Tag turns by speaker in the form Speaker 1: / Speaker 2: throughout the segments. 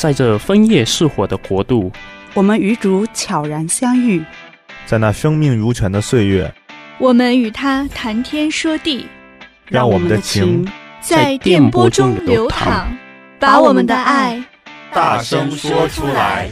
Speaker 1: 在这枫叶似火的国度，
Speaker 2: 我们与主悄然相遇，
Speaker 3: 在那生命如泉的岁月，
Speaker 4: 我们与他谈天说地，
Speaker 3: 让我们的情
Speaker 4: 在电波中流淌，把我们的爱
Speaker 5: 大声说出来。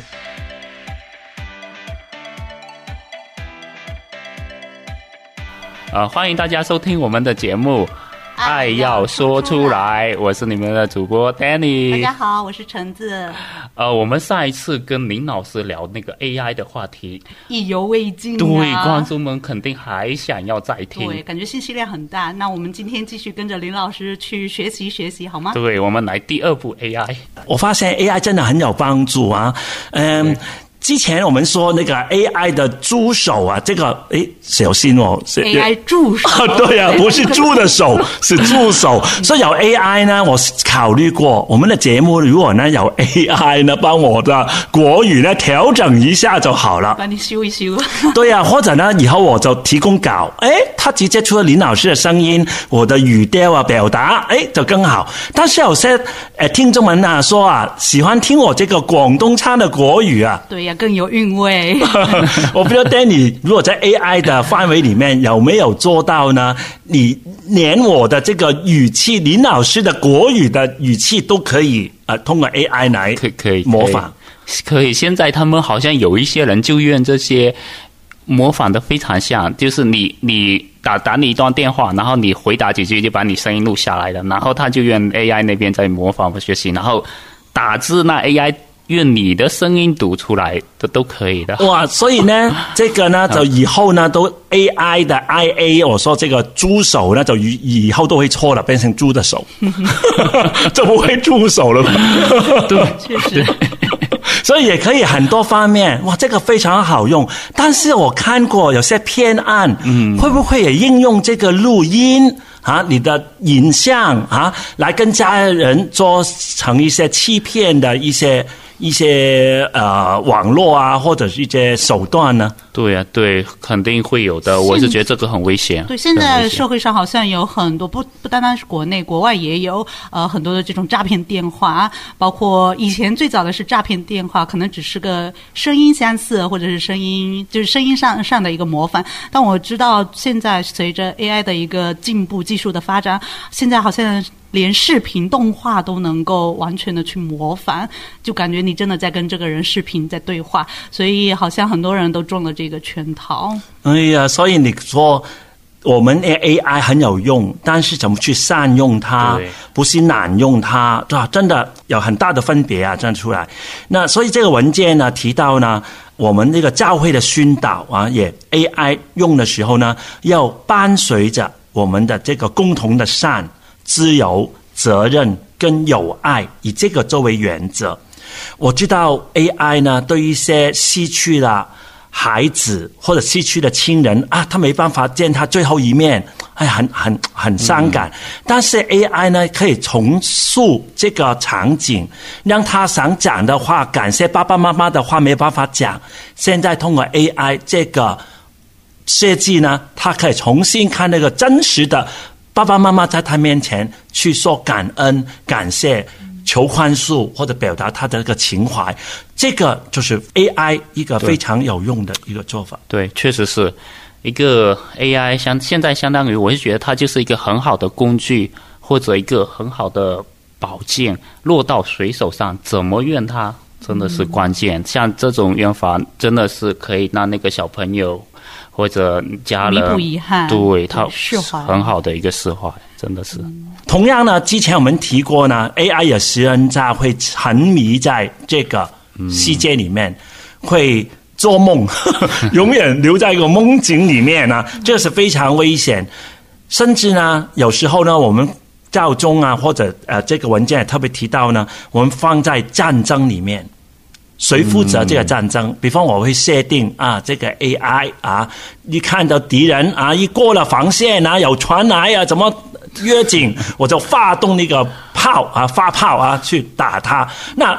Speaker 1: 欢迎大家收听我们的节目爱要说出来，我是你们的主播 Danny。
Speaker 2: 大家好，我是橙子。
Speaker 1: 我们上一次跟林老师聊那个 AI 的话题
Speaker 2: 意犹未尽，
Speaker 1: 对，观众们肯定还想要再听，
Speaker 2: 对，感觉信息量很大。那我们今天继续跟着林老师去学习学习好吗？
Speaker 1: 对，我们来第二部 AI。
Speaker 6: 我发现 AI 真的很有帮助啊。之前我们说那个 AI 的助手啊，这个小心哦，
Speaker 2: AI 助手
Speaker 6: 对啊，不是猪的手是助手。所以有 AI 呢，我考虑过我们的节目如果呢有 AI 呢帮我的国语呢调整一下就好了，
Speaker 2: 帮你修一修。
Speaker 6: 对啊，或者呢以后我就提供稿，他直接出了林老师的声音，我的语调啊表达就更好。但是有些听众们啊说啊喜欢听我这个广东腔的国语啊，
Speaker 2: 对呀，更有韵味。
Speaker 6: 我不知道 Danny 如果在 AI 的范围里面有没有做到呢？你连我的这个语气，林老师的国语的语气都可以通过 AI 来
Speaker 1: 可以
Speaker 6: 模仿。
Speaker 1: 可以，现在他们好像有一些人就用这些模仿的非常像，就是你打你一段电话，然后你回答几句就把你声音录下来了，然后他就用 AI 那边在模仿学习，然后打字那 AI用你的声音读出来的都可以的。
Speaker 6: 哇，所以呢这个呢就以后呢都 AI 的 IA， 我说这个猪手呢就以后都会错了，变成猪的手就不会猪手了。
Speaker 1: 对，
Speaker 2: 确实。
Speaker 6: 所以也可以很多方面，哇，这个非常好用。但是我看过有些偏案，会不会也应用这个录音啊，你的影像啊，来跟家人做成一些欺骗的一些网络啊，或者是一些手段呢？
Speaker 1: 对啊，对，肯定会有的。我是觉得这个很危险。
Speaker 2: 对，现在社会上好像有很多，不单单是国内，国外也有很多的这种诈骗电话，包括以前最早的是诈骗电话，可能只是个声音相似，或者是声音上的一个模仿。但我知道现在随着 AI 的一个进步，技术的发展，现在好像连视频动画都能够完全的去模仿，就感觉你真的在跟这个人视频在对话，所以好像很多人都中了这个圈套。
Speaker 6: 哎呀，所以你说我们 AI 很有用，但是怎么去善用它，不是滥用它，真的有很大的分别啊，这样出来。那所以这个文件呢提到呢，我们这个教会的宣导啊，也 AI 用的时候呢，要伴随着我们的这个共同的善、自由、责任跟友爱，以这个作为原则。我知道 AI 呢对一些失去了孩子或者失去了亲人啊，他没办法见他最后一面，很伤感。但是 AI 呢可以重塑这个场景，让他想讲的话，感谢爸爸妈妈的话没办法讲，现在通过 AI 这个设计呢，他可以重新看那个真实的爸爸妈妈在他面前去说感恩、感谢、求宽恕，或者表达他的一个情怀。这个就是 AI 一个非常有用的一个做法。
Speaker 1: 对，确实是一个 AI 现在相当于，我是觉得它就是一个很好的工具，或者一个很好的宝剑，落到谁手上怎么用它真的是关键。像这种用法真的是可以让那个小朋友或者家人
Speaker 2: 弥补遗憾，
Speaker 1: 对他
Speaker 2: 释怀，
Speaker 1: 很好的一个释怀，真的是。
Speaker 6: 同样呢，之前我们提过呢 ，AI 有时人家会沉迷在这个世界里面，会做梦，永远留在一个梦境里面呢，这是非常危险。甚至呢，有时候呢，我们教宗啊，或者这个文件也特别提到呢，我们放在战争里面。谁负责这个战争？比方我会设定啊，这个 AI 啊，一看到敌人啊，一过了防线啊，有船来啊，怎么约警，我就发动那个炮啊，发炮啊去打他。那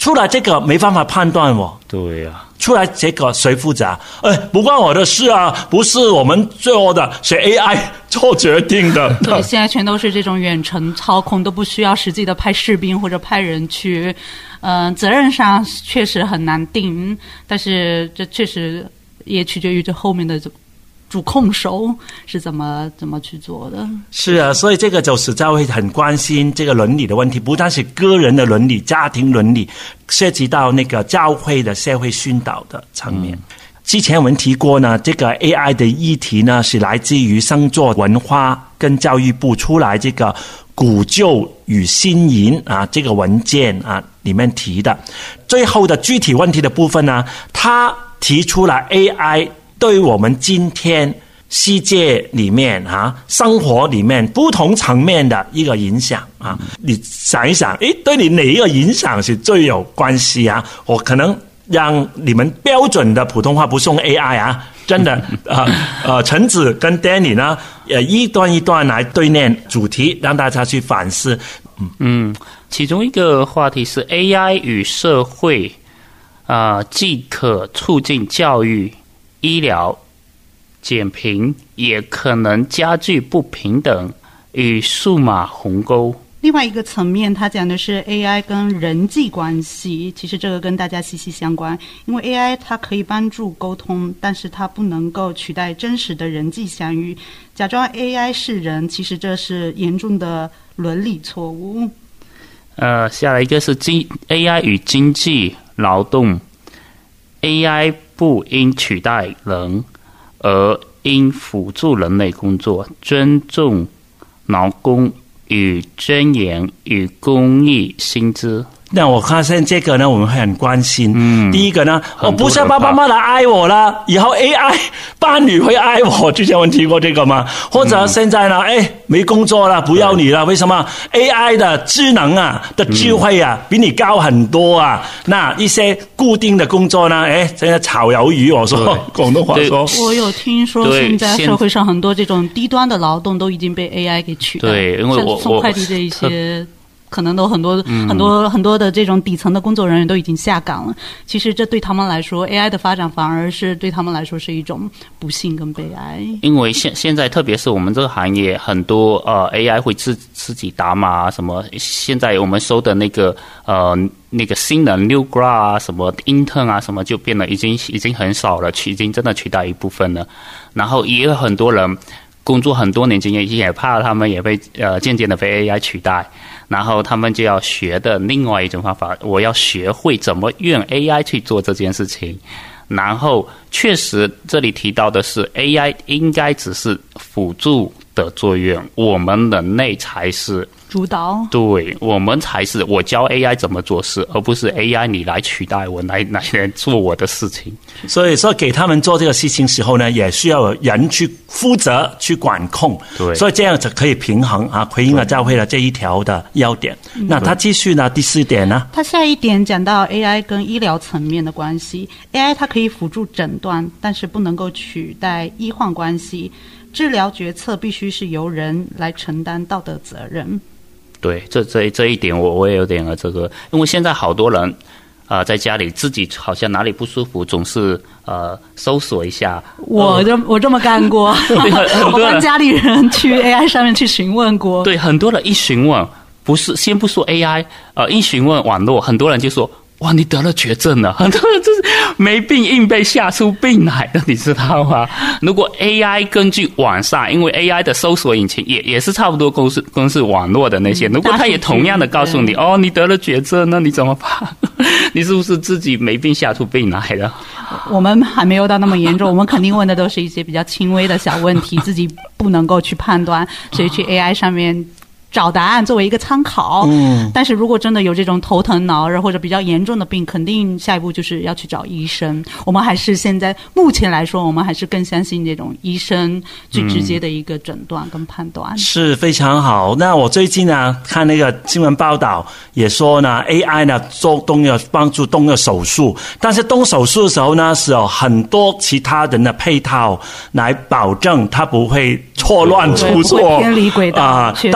Speaker 6: 出来这个没办法判断哦。
Speaker 1: 对啊，
Speaker 6: 出来这个谁负责？不关我的事啊，不是我们做的，是 AI 做决定的。
Speaker 2: 对，现在全都是这种远程操控，都不需要实际的派士兵或者派人去。责任上确实很难定，但是这确实也取决于这后面的主控手是怎么去做的。
Speaker 6: 是啊，所以这个就是教会很关心这个伦理的问题，不但是个人的伦理、家庭伦理，涉及到那个教会的社会训导的层面。之前我们提过呢，这个 AI 的议题呢是来自于圣座文化跟教育部出来这个古旧与新颖啊这个文件啊里面提的。最后的具体问题的部分呢，他提出了 AI 对我们今天世界里面生活里面不同层面的一个影响啊。你想一想，对你哪一个影响是最有关系啊？我可能让你们标准的普通话不是用 AI 啊，真的陈子跟 Danny 呢一段一段来对念主题，让大家去反思。
Speaker 1: 其中一个话题是 AI 与社会既可促进教育、医疗、减贫，也可能加剧不平等与数码鸿沟。
Speaker 2: 另外一个层面，他讲的是 AI 跟人际关系，其实这个跟大家息息相关。因为 AI 它可以帮助沟通，但是它不能够取代真实的人际相遇。假装 AI 是人，其实这是严重的伦理错误。
Speaker 1: 下来一个是AI 与经济劳动。AI 不应取代人，而应辅助人类工作，尊重劳工与尊严与公益薪资。
Speaker 6: 那我发现这个呢，我们会很关心。第一个呢，我不是爸爸妈妈来爱我了，以后 AI 伴侣会爱我。之前我们提过这个吗？或者现在呢，没工作了，不要你了，为什么 ？AI 的智能的智慧比你高很多啊。那一些固定的工作呢，现在炒鱿鱼，我说广东话说。我
Speaker 2: 有听说现在社会上很多这种低端的劳动都已经被 AI 给取代。
Speaker 1: 对，因为我
Speaker 2: 送快递这一些。可能都很多的这种底层的工作人员都已经下岗了。其实这对他们来说 ，AI 的发展反而是对他们来说是一种不幸跟悲哀。
Speaker 1: 因为现在特别是我们这个行业，很多AI 会自己打码什么。现在我们收的那个新人 New Grad 什么 Intern 什么就变得已经很少了，已经真的取代一部分了。然后也有很多人工作很多年经验，也怕他们也被渐渐的被 AI 取代。然后他们就要学的另外一种方法，我要学会怎么用 AI 去做这件事情。然后确实这里提到的是 AI 应该只是辅助的作用，我们人类才是
Speaker 2: 主导。
Speaker 1: 对，我们才是我教 AI 怎么做事，而不是 AI 你来取代我，来做我的事情。
Speaker 6: 所以说给他们做这个事情时候呢，也需要有人去负责去管控。
Speaker 1: 对，
Speaker 6: 所以这样子可以平衡回应了教会了这一条的要点。那他继续呢，第4点呢？
Speaker 2: 他下一点讲到 AI 跟医疗层面的关系。AI 它可以辅助诊断，但是不能够取代医患关系。治疗决策必须是由人来承担道德责任。
Speaker 1: 对，这一点我也有点这个，因为现在好多人在家里自己好像哪里不舒服，总是搜索一下。
Speaker 2: 我这么干过，我跟家里人去 AI 上面去询问过。
Speaker 1: 对，很多人一询问，先不说 AI，一询问网络，很多人就说。哇，你得了绝症了！很多人就是没病硬被吓出病来的，你知道吗？如果 AI 根据网上，因为 AI 的搜索引擎也是差不多公式网络的那些，如果它也同样的告诉你，你得了绝症，那你怎么办？你是不是自己没病吓出病来的？
Speaker 2: 我们还没有到那么严重，我们肯定问的都是一些比较轻微的小问题，自己不能够去判断，所以去 AI 上面找答案作为一个参考。但是如果真的有这种头疼脑热或者比较严重的病，肯定下一步就是要去找医生。我们还是现在目前来说，我们还是更相信这种医生最直接的一个诊断跟判断。
Speaker 6: 是非常好。那我最近呢看那个新闻报道也说呢 AI 呢帮助动个手术，但是动手术的时候呢是有很多其他人的配套来保证它不会错乱出错，
Speaker 2: 偏离轨道。
Speaker 6: 当然它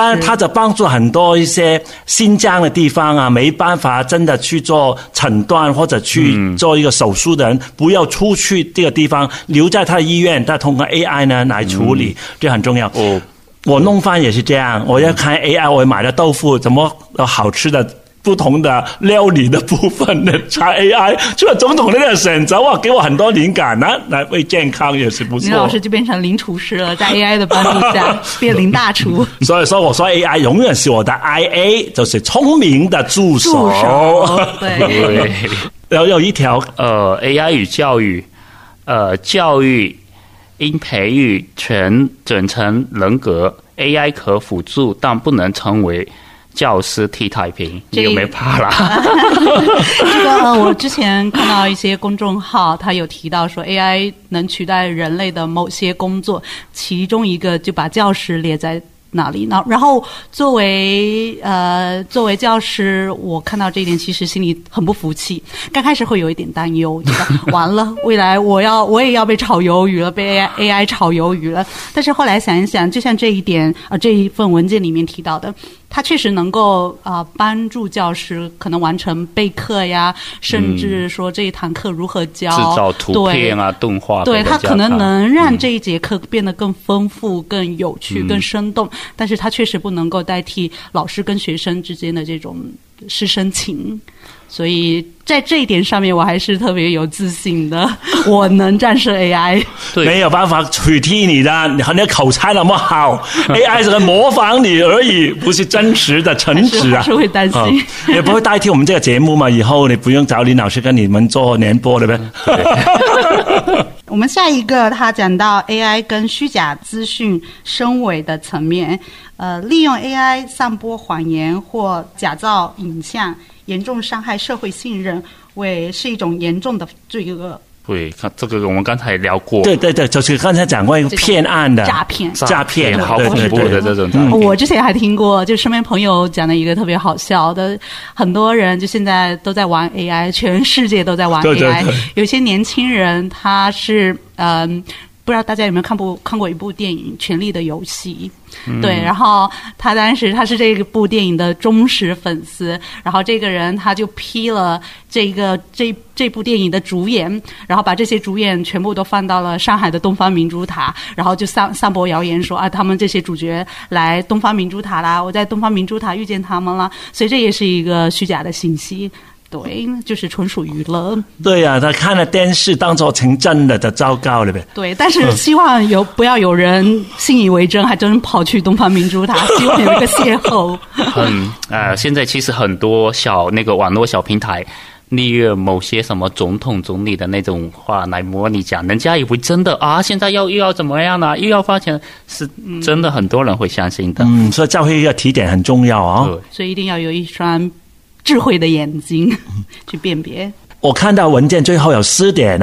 Speaker 6: 者帮助很多一些新疆的地方啊，没办法真的去做诊断或者去做一个手术的人，不要出去这个地方，留在他的医院，再通过 AI 呢来处理，这很重要。我弄饭也是这样，我要看 AI， 我买的豆腐怎么好吃的。不同的料理的部分呢，查 AI 做种种的选择，哇，给我很多灵感呢，来为健康也是不错。
Speaker 2: 林老师就变成零厨师了，在 AI 的帮助下变零大厨。
Speaker 6: 所以说，我说 AI 永远是我的 IA， 就是聪明的助手。
Speaker 2: 对。
Speaker 6: 有一条
Speaker 1: AI 与教育，教育应培育全整层人格 ，AI 可辅助，但不能成为。教师替太平，你有没有怕啦？
Speaker 2: 这个我之前看到一些公众号，他有提到说 AI 能取代人类的某些工作，其中一个就把教师列在那里。然后作为教师，我看到这一点其实心里很不服气。刚开始会有一点担忧，觉得完了，未来我也要被炒鱿鱼了，被 AI 炒鱿鱼了。但是后来想一想，就像这一点这一份文件里面提到的。它确实能够帮助教师可能完成备课呀，甚至说这一堂课如何教，
Speaker 1: 制造图片啊、动画。
Speaker 2: 对，它可能能让这一节课变得更丰富、更有趣、更生动，但是它确实不能够代替老师跟学生之间的这种师生情。所以在这一点上面，我还是特别有自信的，我能战胜 AI。
Speaker 6: 没有办法取替你的，你的口才那么好，AI 只能模仿你而已，不是真实的诚实啊。
Speaker 2: 还是会担心，
Speaker 6: 也不会代替我们这个节目嘛。以后你不用找林老师跟你们做联播了呗。
Speaker 2: 我们下一个，他讲到 AI 跟虚假资讯深伪的层面，利用 AI 散播谎言或假造影像。严重伤害社会信任，是一种严重的罪恶。
Speaker 1: 对，这个我们刚才聊过。
Speaker 6: 对，就是刚才讲过一个骗案的
Speaker 2: 诈骗，
Speaker 1: 好恐怖的这种诈骗。
Speaker 2: 我之前还听过，就身边朋友讲的一个特别好笑的，很多人就现在都在玩 AI， 全世界都在玩 AI。有些年轻人他是不知道大家有没有看过一部电影《权力的游戏》？对，然后当时他是这部电影的忠实粉丝，然后这个人他就批了这部电影的主演，然后把这些主演全部都放到了上海的东方明珠塔，然后就散播谣言说他们这些主角来东方明珠塔啦，我在东方明珠塔遇见他们了，所以这也是一个虚假的信息。对，就是纯属娱乐。
Speaker 6: 对呀，他看了电视当作成真的，就糟糕了呗。
Speaker 2: 对，但是希望不要有人信以为真，还真跑去东方明珠塔，希望有一个邂逅。
Speaker 1: 现在其实很多网络小平台利用某些什么总统总理的那种话来模拟讲，人家以为真的现在又要怎么样呢？又要发钱，是真的，很多人会相信的。
Speaker 6: 所以教会一个提点很重要啊。
Speaker 2: 所以一定要有一双智慧的眼睛去辨别。
Speaker 6: 我看到文件最后有4点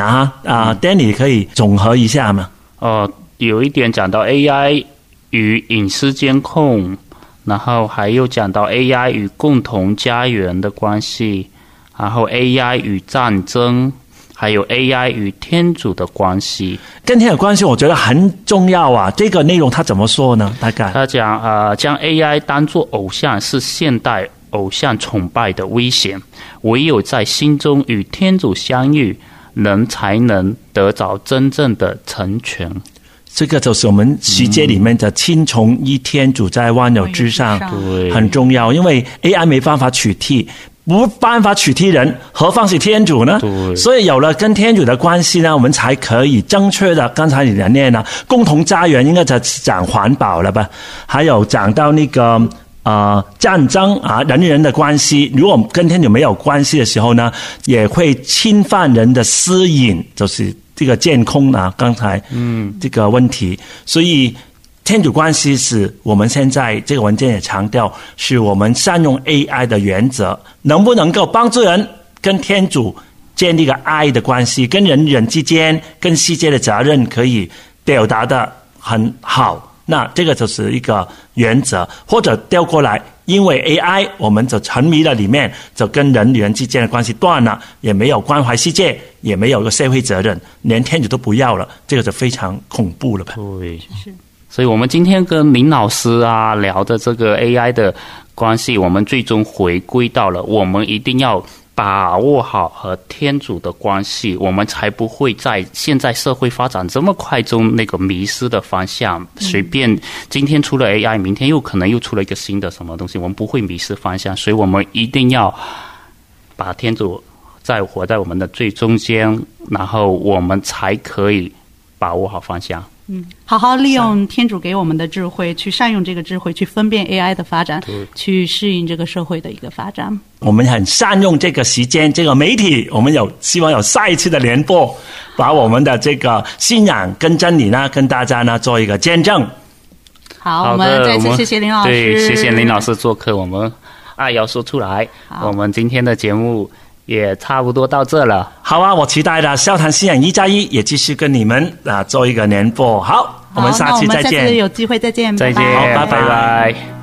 Speaker 6: Danny 可以总合一下吗？
Speaker 1: 有一点讲到 AI 与隐私监控，然后还有讲到 AI 与共同家园的关系，然后 AI 与战争，还有 AI 与天主的关系。
Speaker 6: 跟天主关系我觉得很重要啊，这个内容他怎么说呢？大概
Speaker 1: 他讲将 AI 当作偶像是现代偶像崇拜的危险，唯有在心中与天主相遇，人才能得着真正的成全。
Speaker 6: 这个就是我们世界里面的亲从依天主在万有之上，很重要。因为 AI 没办法取替，不办法取替人，何况是天主呢？所以有了跟天主的关系呢，我们才可以正确的，刚才你的念呢，共同家园应该就讲环保了吧？还有讲到那个战争人与人的关系，如果跟天主没有关系的时候呢，也会侵犯人的私隐，就是这个监控刚才这个问题。所以天主关系是我们现在这个文件也强调，是我们善用 AI 的原则，能不能够帮助人跟天主建立一个爱的关系，跟人与人之间，跟世界的责任可以表达的很好。那这个就是一个原则，或者调过来，因为 AI 我们就沉迷了里面，就跟人与人之间的关系断了，也没有关怀世界，也没有一个社会责任，连天主都不要了，这个就非常恐怖了吧？
Speaker 1: 对， 所以我们今天跟林老师啊聊的这个 AI 的关系，我们最终回归到了我们一定要把握好和天主的关系，我们才不会在现在社会发展这么快中那个迷失的方向。随便今天出了 AI， 明天又可能又出了一个新的什么东西，我们不会迷失方向。所以我们一定要把天主活在我们的最中间，然后我们才可以把握好方向。
Speaker 2: 好好利用天主给我们的智慧，去善用这个智慧，去分辨 AI 的发展，去适应这个社会的一个发展。
Speaker 6: 我们很善用这个时间，这个媒体，我们希望有下一次的联播，把我们的这个信仰跟真理呢，跟大家呢做一个见证。
Speaker 2: 好，我们再次谢谢林老师。
Speaker 1: 对，谢谢林老师做客，我们爱要说出来。我们今天的节目也差不多到这了。
Speaker 6: 好啊，我期待的笑谈信仰1+1也继续跟你们做一个联播。好，我们下期再见。
Speaker 2: 那我们下次有机会再见，
Speaker 1: 再见，
Speaker 2: 拜拜。
Speaker 1: 拜拜。